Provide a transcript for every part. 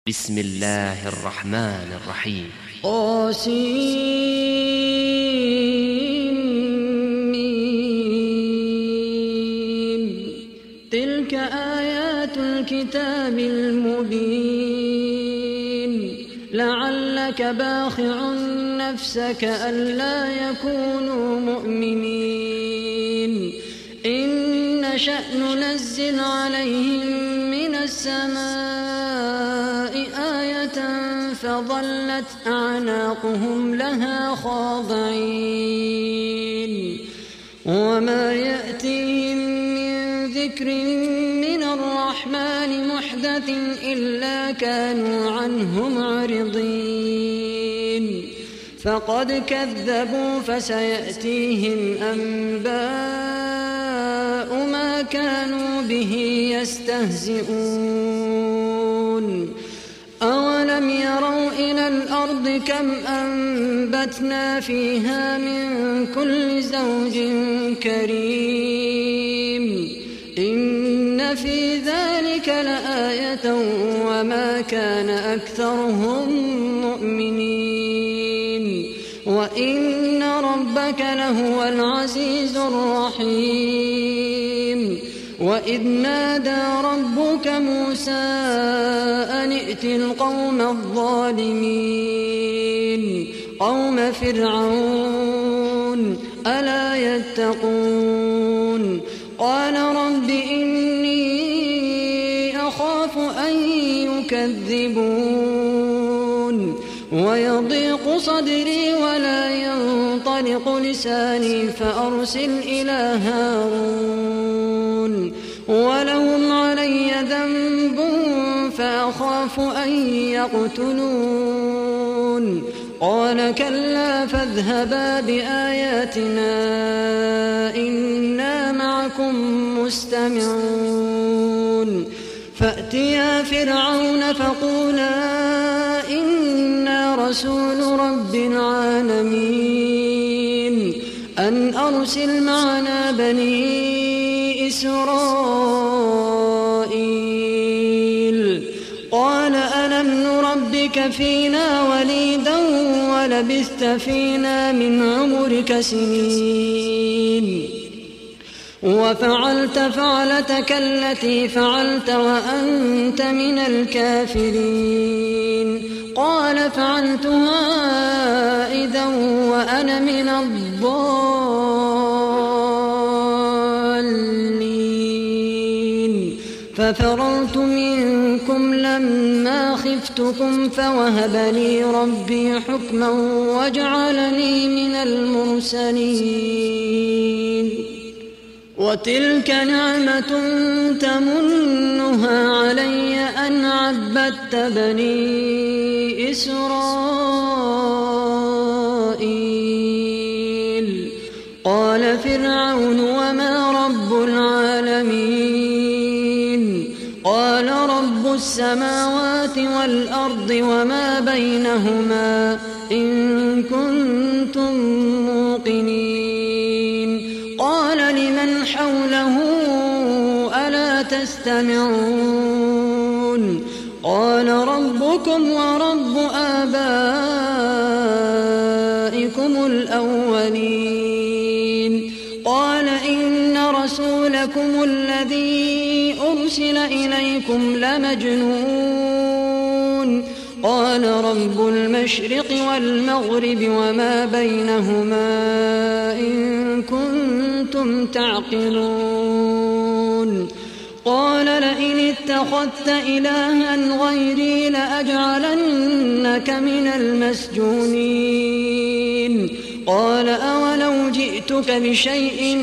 بسم الله الرحمن الرحيم. تلك آيات الكتاب المبين لعلك باخع نفسك ألا يكونوا مؤمنين إن نشأ ننزل عليهم من السماء آية فظلت أعناقهم لها خاضعين وما يأتيهم من ذكر من الرحمن محدث إلا كانوا عنه معرضين فقد كذبوا فسيأتيهم أنباء ما كانوا به يستهزئون أولم يروا إلى الأرض كم أنبتنا فيها من كل زوج كريم إن في ذلك لآية وما كان أكثرهم مؤمنين وإن ربك لهو العزيز الرحيم وإذ نادى ربك موسى أن ائت القوم الظالمين قوم فرعون ألا يتقون قال رب إني أخاف أن يكذبون ويضيق صدري ولا ينطلق لساني فأرسل إلى هارون ولهم علي ذنب فأخاف أن يقتلون قال كلا فاذهبا بآياتنا إنا معكم مستمعون فأتيا فرعون فقولا إنا رسول رب العالمين أن أرسل معنا بني إسرائيل قال ألم نربك فينا وليدا ولبثت فينا من عمرك سنين وفعلت فعلتك التي فعلت وأنت من الكافرين قال فعلتها إذا وأنا من الضالين ففررت منكم لما خفتكم فوهب لي ربي حكما وجعلني من المرسلين وتلك نعمة تمنها علي أن عبدت بني إسرائيل قال فرعون وما رب العالمين قال رب السماوات والأرض وما بينهما إن كنتم موقنين قال لمن حوله ألا تستمعون قال ربكم ورب آبائكم الأولين قال إن رسولكم الذي أرسل إليكم لمجنون قال رب المشرق والمغرب وما بينهما إن كنتم تعقلون قال لئن اتخذت إلها غيري لأجعلنك من المسجونين قال أولو جئتك بشيء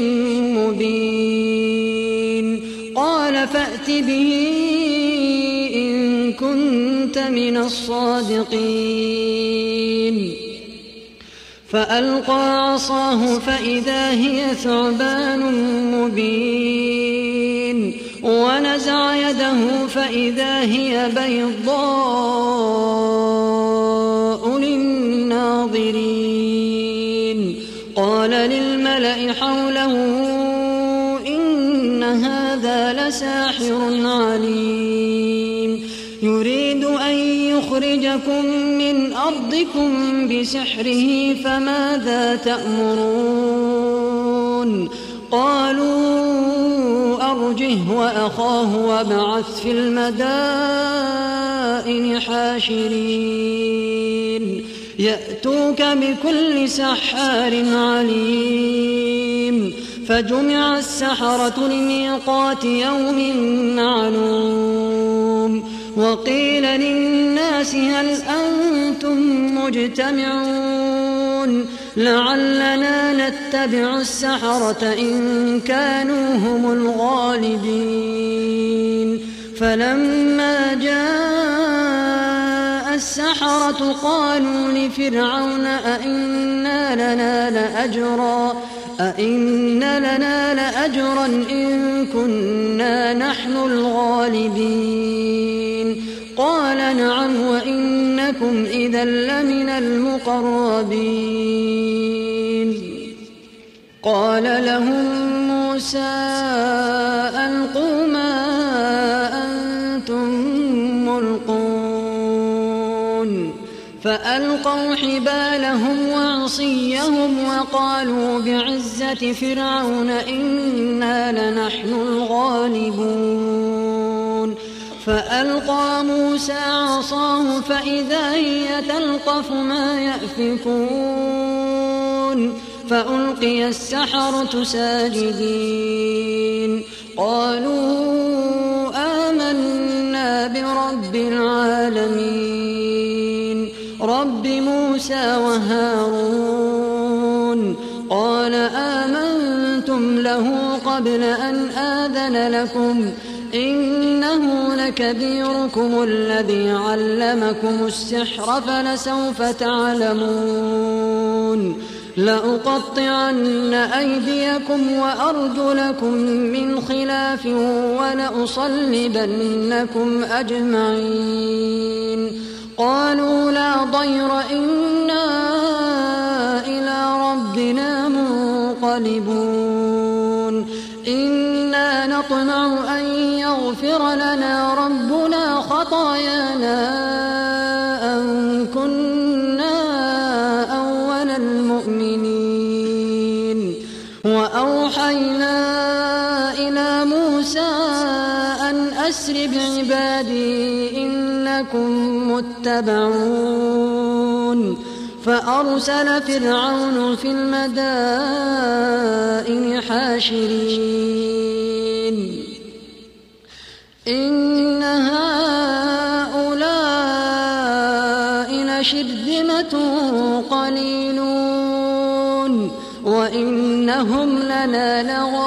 مبين قال فأت به إن كنت من الصادقين فألقى عصاه فإذا هي ثعبان مبين ونزع يده فإذا هي بيضاء للناظرين قال للملأ حوله إن هذا لساحر عليم يريد أن يخرجكم من أرضكم بسحره فماذا تأمرون قالوا أرجه وأخاه وابعث في المدائن حاشرين يأتوك بكل سحار عليم فجمع السحرة لميقات يوم معلوم وقيل للناس هل أنتم مجتمعون لعلنا نتبع السحرة إن كانوا هم الغالبين فلما جاء السحرة قالوا لفرعون أئن لنا لأجرا إن كنا نحن الغالبين قال نعم وإنكم إذا لمن المقربين قال لهم موسى ألقوا ما أنتم ملقون فألقوا حبالهم وعصيهم وقالوا بعزة فرعون إنا لنحن الغالبون فألقى موسى عصاه فإذا هي تلقف ما يأفكون فألقي السحرة ساجدين قالوا آمنا برب العالمين رب موسى وهارون قال آمنتم له قبل أن آذن لكم إنه لكبيركم الذي علمكم السحر فلسوف تعلمون لأقطعن أيديكم وأرجلكم من خلاف ولأصلبنكم أجمعين قالوا لا ضير إنا إلى ربنا منقلبون إنا نطمع أن يغفر لنا ربنا خطايانا أن كنا أول المؤمنين وأوحينا إلى موسى أن أسر بعبادي إنكم متبعون فأرسل فرعون في المدائن حاشرين إن هؤلاء لشرذمة قليلون وإنهم لنا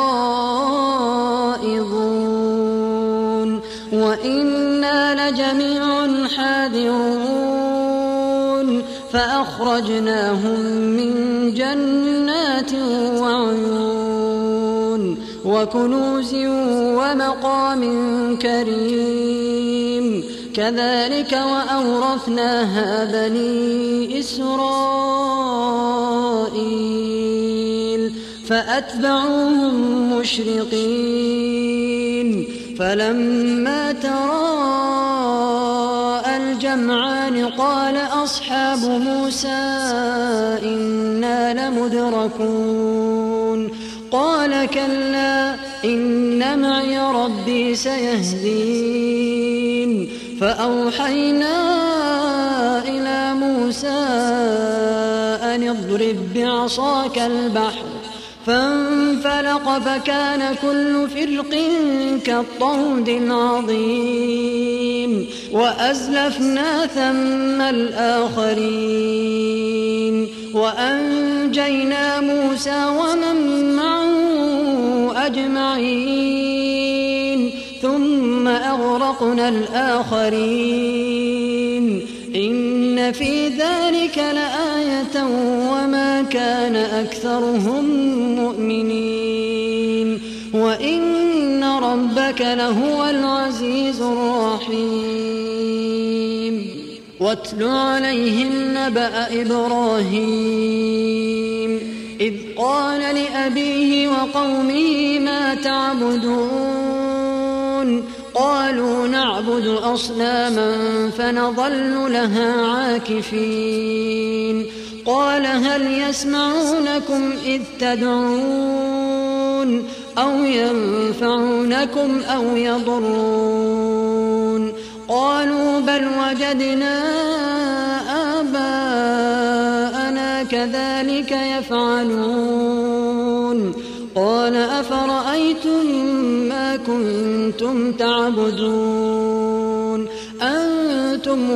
لغائظون وإنا لجميع حاذرون فأخرجناهم من جنات وعيون وكنوز ومقام كريم كذلك وأورثناها بني إسرائيل فأتبعوهم مشرقين فلما تراءى الجمعان قال أصحاب موسى إنا لمدركون قال كلا إن معي ربي سيهدين فأوحينا إلى موسى أن اضرب بعصاك البحر فانفلق فكان كل فرق كالطود العظيم وأزلفنا ثم الآخرين وأنجينا موسى ومن معه أجمعين ثم أغرقنا الآخرين إن في ذلك لآية وما كان أكثرهم مؤمنين وإن ربك لهو العزيز الرحيم واتل عليهم نبأ إبراهيم إذ قال لأبيه وقومه ما تعبدون قالوا نعبد أصناما فنظل لها عاكفين قال هل يسمعونكم إذ تدعون أو ينفعونكم أو يضرون قالوا بل وجدنا آباءنا كذلك يفعلون قال أفرأيتم ما كنتم تعبدون أنتم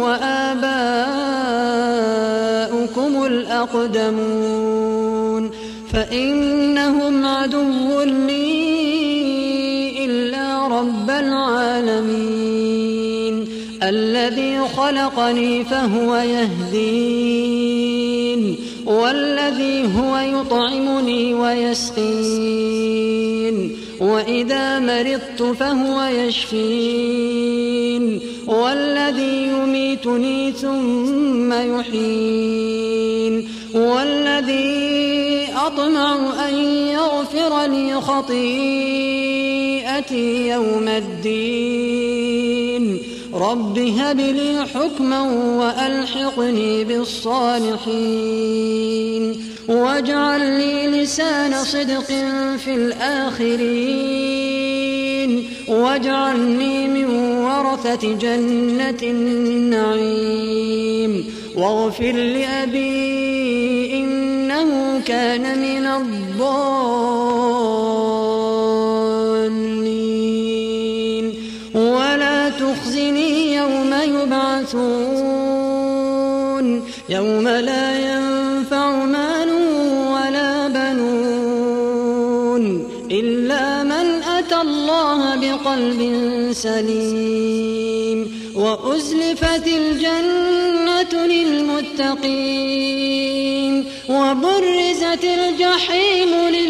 وآباؤكم الأقدمون فإنهم عدو لي إلا رب العالمين الذي خلقني فهو يهدين والذي هو يطعمني ويسقين وإذا مرضت فهو يشفين والذي يميتني ثم يحيين والذي أطمع أن يغفر لي خطيئتي يوم الدين رب هب لي حكما وألحقني بالصالحين واجعل لي لسان صدق في الآخرين واجعلني من ورثة جنة النعيم واغفر لأبي إنه كان من الضالين ولا تخزني يوم يبعثون يوم لا ينفع مال ولا بنون إلا من أتى الله بقلب سليم وأزلفت الجنة للمتقين وبرزت الجحيم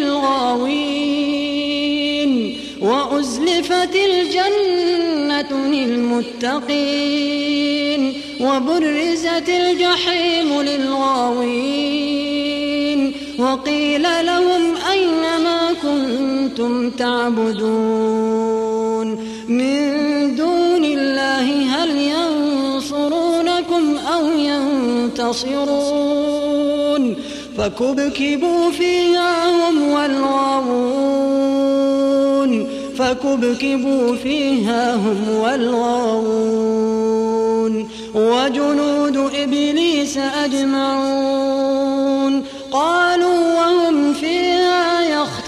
للغاوين وأزلفت الجنة للمتقين وبرزت الجحيم للغاوين وقيل لهم أين ما كنتم تعبدون من دون الله هل ينصرونكم أو ينتصرون فكبكبوا فيها هم والغاوون وجنود إبليس أجمعون قالوا وهم فيها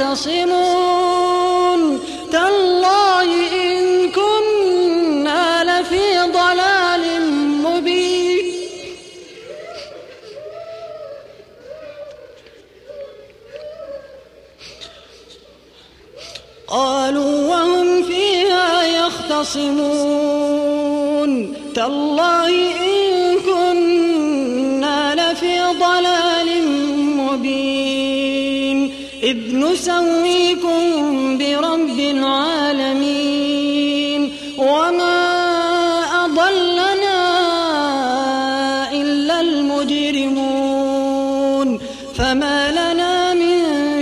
يختصمون تالله إن كنا لفي ضلال مبين قالوا وهم فيها يختصمون تالله إن كنا لفي ضلال مبين إذ نسويكم برب العالمين وما أضلنا إلا المجرمون فما لنا من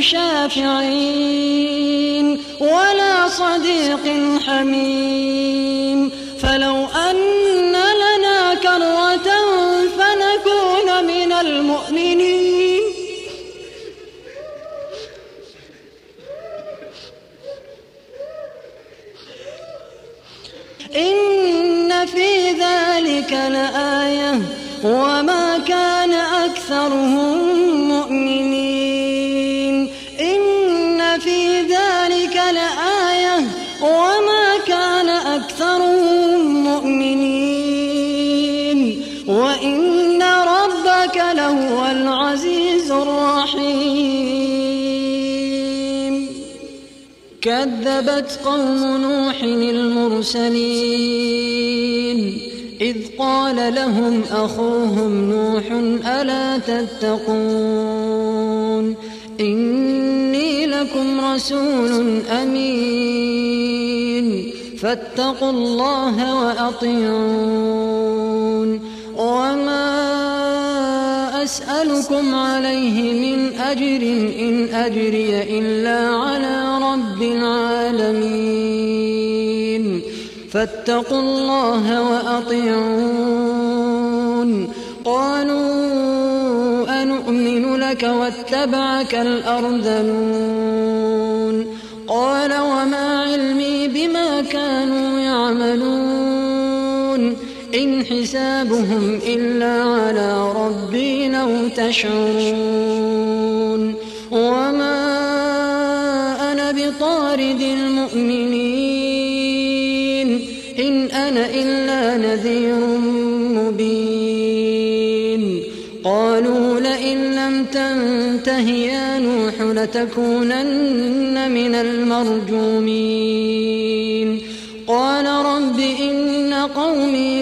شافعين ولا صديق حميم فلو أن لنا كرة فنكون من المؤمنين إن في ذلك لآية وما كان أكثرهم مؤمنين إن في ذلك لآية وما كان أكثرهم مؤمنين وإن ربك لهو العزيز الرحيم كذبت قوم نوح المرسلين إذ قال لهم أخوهم نوح ألا تتقون إني لكم رسول أمين فاتقوا الله وأطيعون وما أسألكم عليه من أجر إن أجري إلا على رب العالمين فاتقوا الله وأطيعون. قالوا أنؤمن لك واتبعك الأرذلون. قال وما علمي بما كانوا يعملون إن حسابهم إلا على ربي لو تشعرون. وما أنا بطارد المؤمنين إن أنا إلا نذير مبين. قالوا لئن لم تنته يا نوح لتكونن من المرجومين. قال رب إن قومي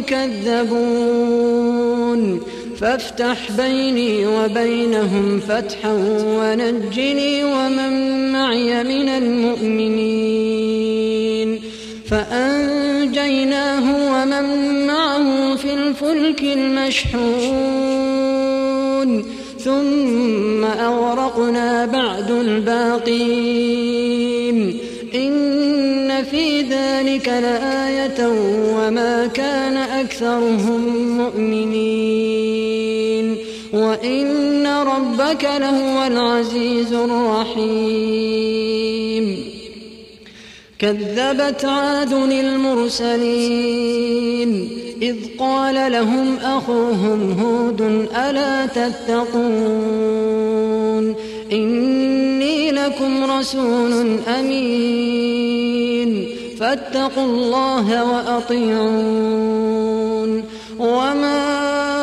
كذبون فافتح بيني وبينهم فتحا ونجني ومن معي من المؤمنين. فأنجيناه ومن معه في الفلك المشحون ثم أغرقنا بعد الباقين. إن في ذلك لآية وما كان أكثرهم مؤمنين وإن ربك لهو العزيز الرحيم. كذبت عاد المرسلين إذ قال لهم أخوهم هود ألا تتقون إني لكم رسول أمين فاتقوا الله وأطيعون. وما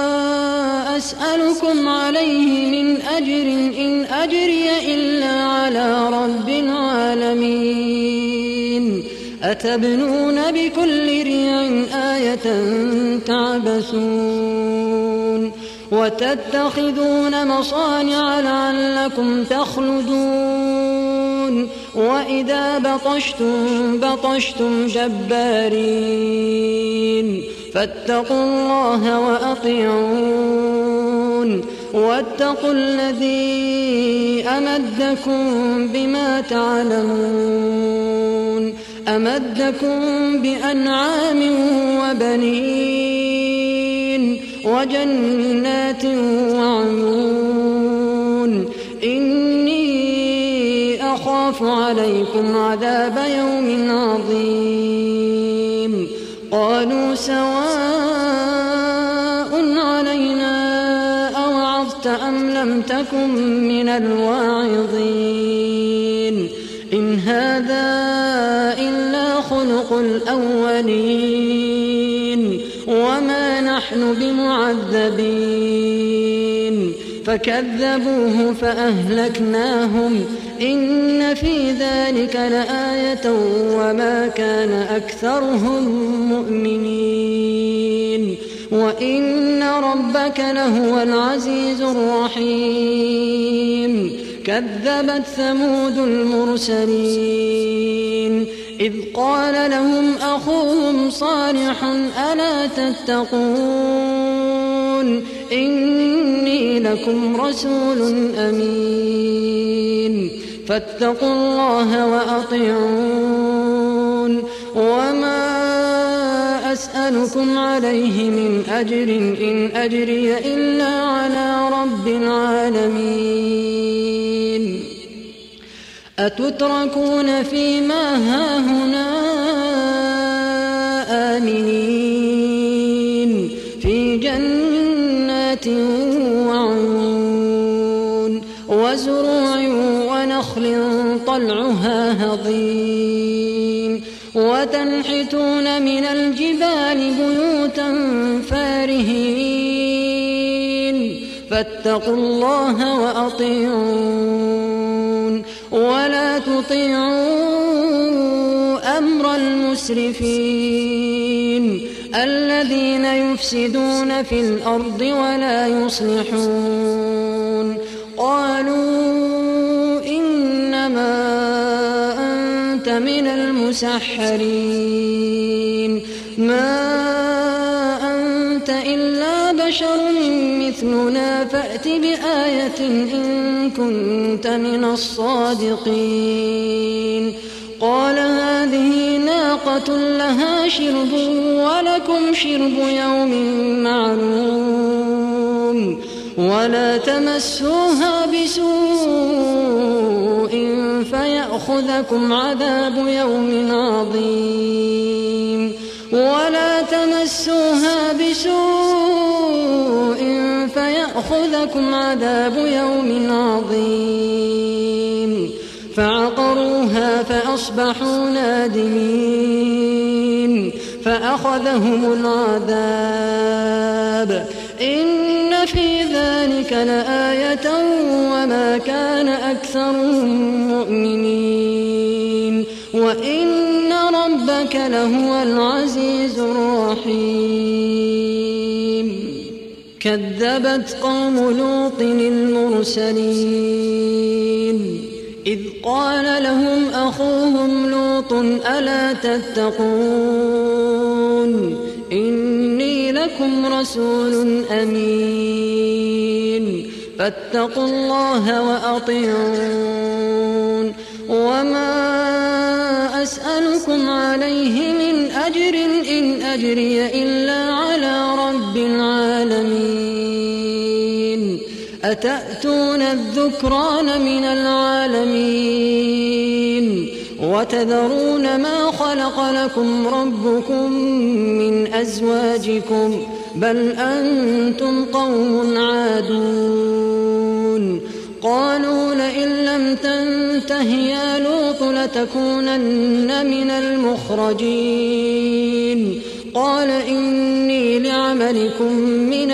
أسألكم عليه من أجر إن أجري إلا على رب العالمين. أتبنون بكل ريع آية تعبثون وتتخذون مصانع لعلكم تخلدون وإذا بطشتم جبارين. فاتقوا الله وأطيعون واتقوا الذي أمدكم بما تعلمون أمدكم بأنعام وبنين وجنات وعيون. إني أخاف عليكم عذاب يوم عظيم. قالوا سواء علينا أوعظت أم لم تكن من الواعظين. إن هذا إلا خلق الأولين وما نحن بمعذبين. فكذبوه فأهلكناهم إن في ذلك لآية وما كان أكثرهم مؤمنين وإن ربك لهو العزيز الرحيم. كذبت ثمود المرسلين إذ قال لهم أخوهم صالح ألا تتقون إني لكم رسول أمين فاتقوا الله وأطيعون. وما أسألكم عليه من أجر إن أجري إلا على رب العالمين. أتتركون فيما هاهنا آمنين في جنات وعيون وزروع ونخل طلعها هضيم وتنحتون من الجبال بيوتا فارهين. فاتقوا الله وأطيعون ولا تطيعوا أمر المسرفين الذين يفسدون في الأرض ولا يصلحون. قالوا إنما أنت من المسحرين ما أنت إلا بشر مثلنا فأت بآية إن كنت من الصادقين. قال هذه ناقة لها شرب ولكم شرب يوم معلوم ولا تمسوها بسوء فيأخذكم عذاب يوم عظيم ولا تمسوها بسوء فيأخذكم عذاب يوم عظيم فعقروها فأصبحوا نادمين فأخذهم العذاب إن في ذلك لآية وما كان أكثرهم مؤمنين وإن ربك لهو العزيز الرحيم كذبت قوم لوط المرسلين إذ قال لهم أخوهم لوط ألا تتقون إني لكم رسول أمين فاتقوا الله وأطيعون وما أسألكم عليه من أجر إن أجري إلا على رب العالمين أتأتون الذكران من العالمين وتذرون ما خلق لكم ربكم من أزواجكم بل أنتم قوم عادون قالوا لئن لم تنته يا لوط لتكونن من المخرجين قال إني لعملكم من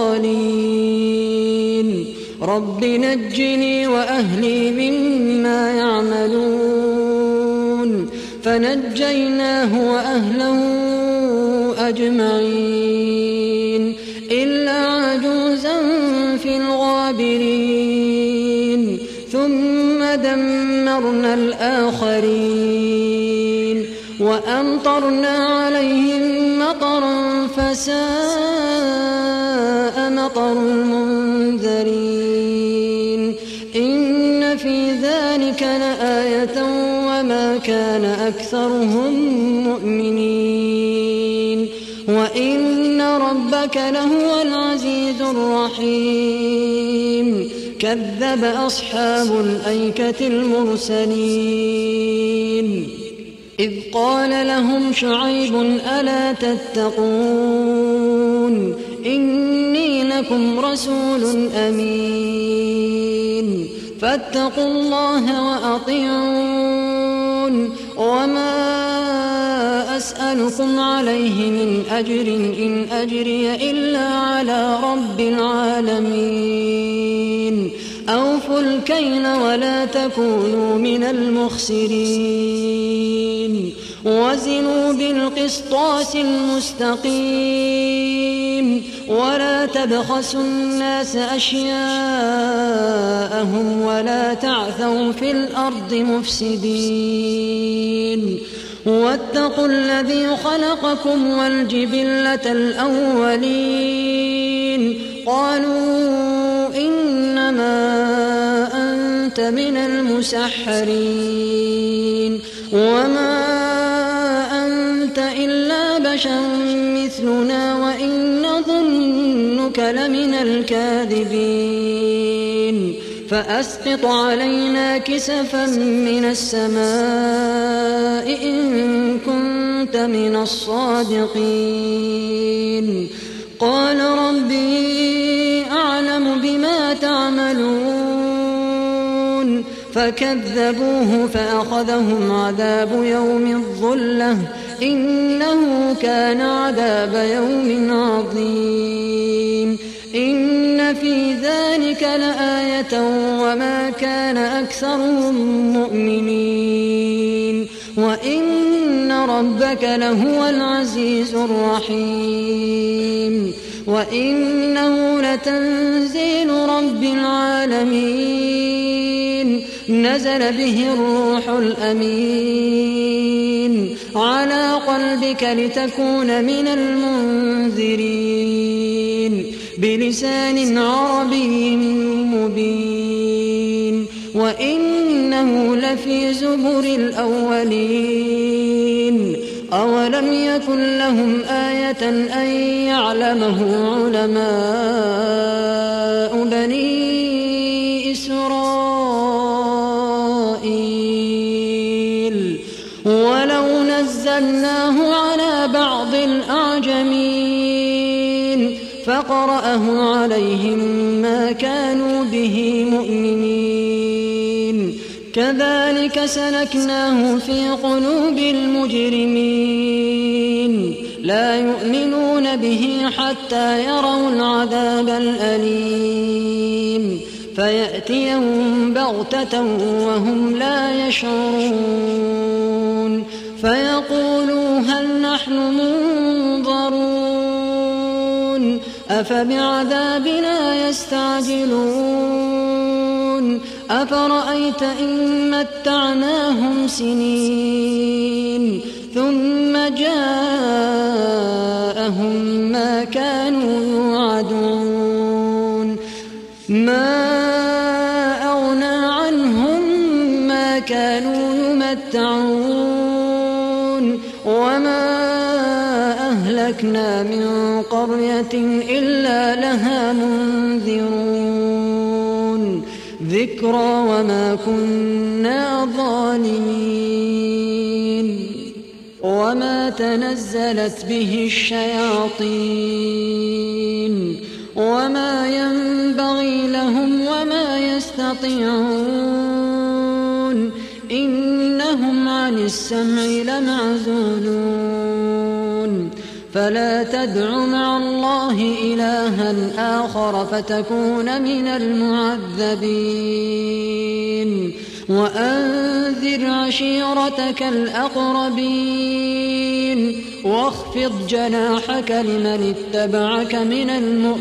القالين رب نجني وأهلي مما يعملون فنجيناه وأهله أجمعين إلا عجوزا في الغابرين ثم دمرنا الآخرين وأمطرنا عليهم مطرا فساء مطر المنذرين إن في ذلك لآية وما كان أكثرهم مؤمنين وإن ربك لهو العزيز الرحيم كذب أصحاب الأيكة المرسلين إذ قال لهم شعيب ألا تتقون إني لكم رسول أمين فاتقوا الله وأطيعون وما أسألكم عليه من أجر إن أجري إلا على رب العالمين أوفوا الكيل ولا تكونوا من المخسرين وزنوا بالقسطاس المستقيم ولا تبخسوا الناس أشياءهم ولا تعثوا في الأرض مفسدين واتقوا الذي خلقكم والجبلة الأولين قالوا إنما أنت من المسحرين وما أنت إلا بشر مثلنا وإن نظنك لمن الكاذبين فأسقط علينا كسفا من السماء إن كنت من الصادقين قال ربي أعلم بما تعملون فكذبوه فأخذهم عذاب يوم الظلة إنه كان عذاب يوم عظيم إن في ذلك لآية وما كان أكثرهم مؤمنين وإن ربك لهو العزيز الرحيم وإنه لتنزيل رب العالمين نزل به الروح الأمين على قلبك لتكون من المنذرين بلسان عربي مبين وإنه إنه لفي زبر الأولين أولم يكن لهم آية أن يعلمه علماء بني إسرائيل ولو نزلناه على بعض الأعجمين فقرأه عليهم ما كانوا به مؤمنين كذلك سلكناه في قلوب المجرمين لا يؤمنون به حتى يروا العذاب الأليم فيأتيهم بغتة وهم لا يشعرون فيقولوا هل نحن منظرون أفبعذابنا يستعجلون أفرأيت إن متعناهم سنين ثم جاءهم ما كانوا يوعدون ما أغنى عنهم ما كانوا يمتعون وما أهلكنا من قرية إلا لها منذرون ذكرى وما كنا ظالمين وما تنزلت به الشياطين وما ينبغي لهم وما يستطيعون إنهم عن السمع لمعزولون فلا تدع مع الله إلها آخر فتكون من المعذبين وأنذر عشيرتك الأقربين واخفض جناحك لمن اتبعك من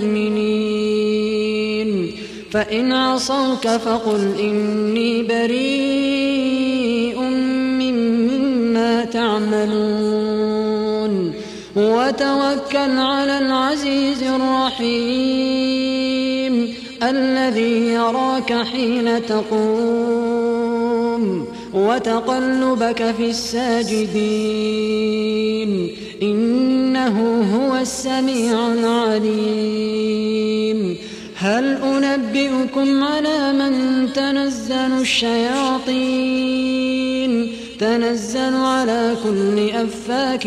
المؤمنين فإن عصوك فقل إني بريء مما تعملون وتوكل على العزيز الرحيم الذي يراك حين تقوم وتقلبك في الساجدين إنه هو السميع العليم هل أنبئكم على من تنزل الشياطين تنزل على كل أفاك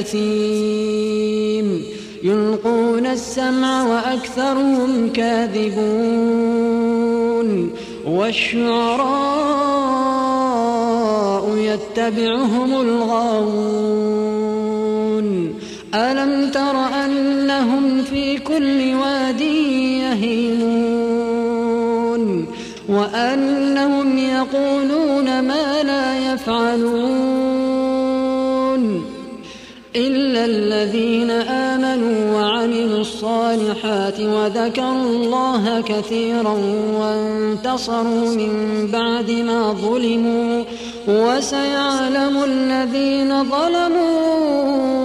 أثيم يلقون السمع وأكثرهم كاذبون والشعراء يتبعهم الغاوون ألم تر أنهم في كل واد يهيمون وأنهم يقولون ما لا يفعلون إلا الذين آمنوا وعملوا الصالحات وذكروا الله كثيرا وانتصروا من بعد ما ظلموا وسيعلم الذين ظلموا